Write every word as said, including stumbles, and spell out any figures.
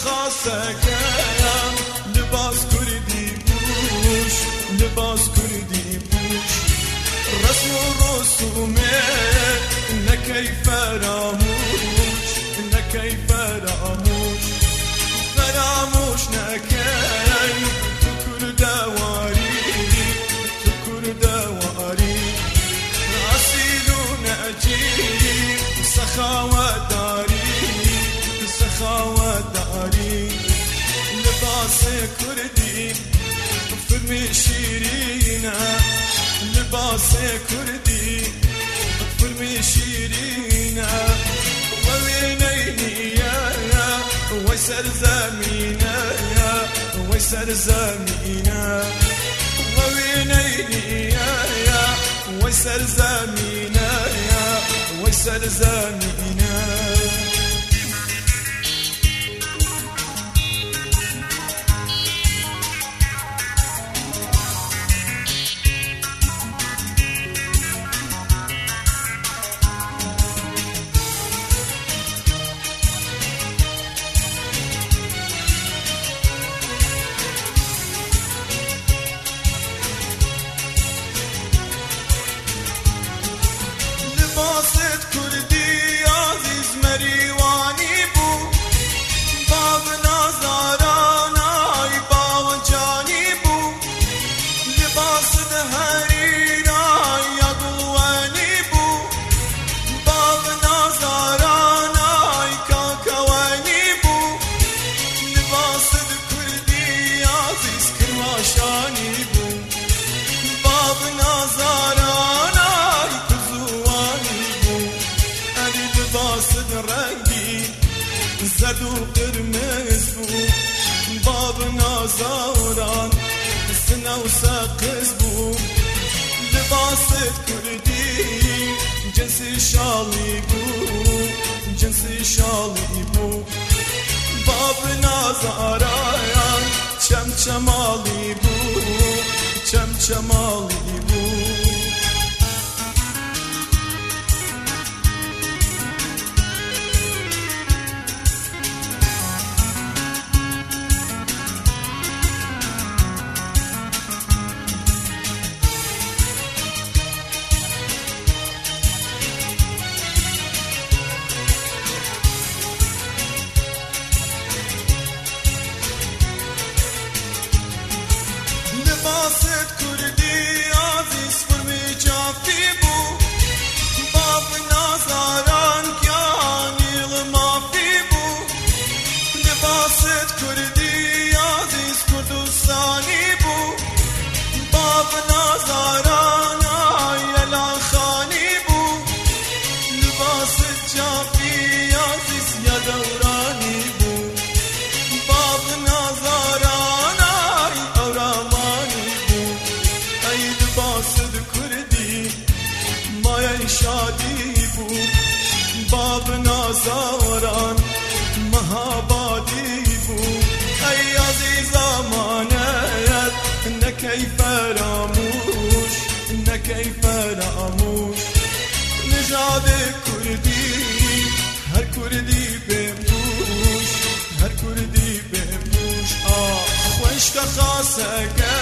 خاصەکەم لباس کوردی پوش لباس کوردی پوش رسم و رسومێک نەکەی فەراموش نەکەی فەراموش فراموش نکن تو کردواری تو کردواری اصیل و نجیب سخاوت داری سخاوت داری لباس کردی فرمی شیرینه لباس کردی فرمی شیرینه و وینینیه وی سرزمینه وی سرزمینه و وینینیه وی سرزمینه وی سرزمینه لباست کردی عزیز مریوانی بو باب نازاران آی باو جانی بو لباست هرین آی یادوانی بو باب نازاران آی کاکوانی بو لباست کردی عزیز کرماشانی بو باب نازاران لباس رنگی زرد و قرمز بو باب نازاران سنه و سقز بو لباس کردی جنسی شالی بو جنسی شالی بو باب نازاران چم چمالی بو چم چمالی بو لباست کردی عزیز فرمی جافی بو باب نازاران کیانیل مافی بو لباست کردی عزیز کردستانی بو باب نازاران آیلا خانی بو لباست جافی عزیز یادورانی بو باب نازاران لباس کردی مایه شادی بو باب نازاران مهابادی بو ای عزیز امانت نکی فراموش نکی فراموش نژاد کردی هر کردی بپوش هر کردی بپوش آه خوشک خاصه